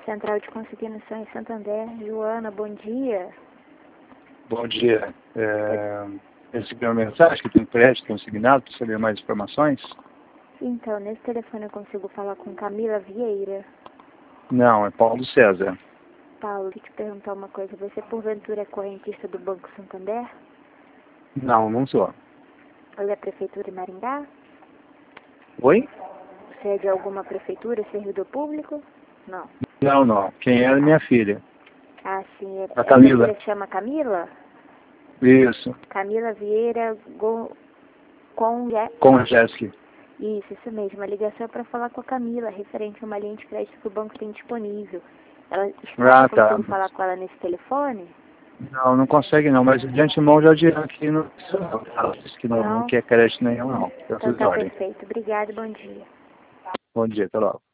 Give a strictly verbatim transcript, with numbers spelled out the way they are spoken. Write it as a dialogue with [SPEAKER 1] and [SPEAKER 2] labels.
[SPEAKER 1] Central de Consignação em Santander. Joana, bom dia.
[SPEAKER 2] Bom dia. É, recebi uma mensagem que tem crédito consignado para saber mais informações?
[SPEAKER 1] Então, nesse telefone eu consigo falar com Camila Vieira.
[SPEAKER 2] Não, é Paulo César.
[SPEAKER 1] Paulo, deixa eu te perguntar uma coisa. Você, porventura, é correntista do Banco Santander?
[SPEAKER 2] Não, não sou.
[SPEAKER 1] Ele é prefeitura em Maringá?
[SPEAKER 2] Oi?
[SPEAKER 1] Você é de alguma prefeitura, servidor público? Não.
[SPEAKER 2] Não, não. Quem é é minha filha.
[SPEAKER 1] Ah, sim. É,
[SPEAKER 2] A Camila.
[SPEAKER 1] Você chama Camila?
[SPEAKER 2] Isso.
[SPEAKER 1] Camila Vieira Go... com...
[SPEAKER 2] Com a Jéssica.
[SPEAKER 1] Isso, isso mesmo. A ligação é para falar com a Camila, referente a uma linha de crédito que o banco tem disponível. Ela está
[SPEAKER 2] Ah, tá.
[SPEAKER 1] conseguindo falar com ela nesse telefone?
[SPEAKER 2] Não, não consegue não, mas de antemão já adianta que não, ela disse que não,
[SPEAKER 1] Não.
[SPEAKER 2] não quer crédito nenhum, não. Tá
[SPEAKER 1] Então
[SPEAKER 2] tudo em
[SPEAKER 1] tá
[SPEAKER 2] ordem.
[SPEAKER 1] perfeito. Obrigada e bom dia.
[SPEAKER 2] Bom dia, até logo.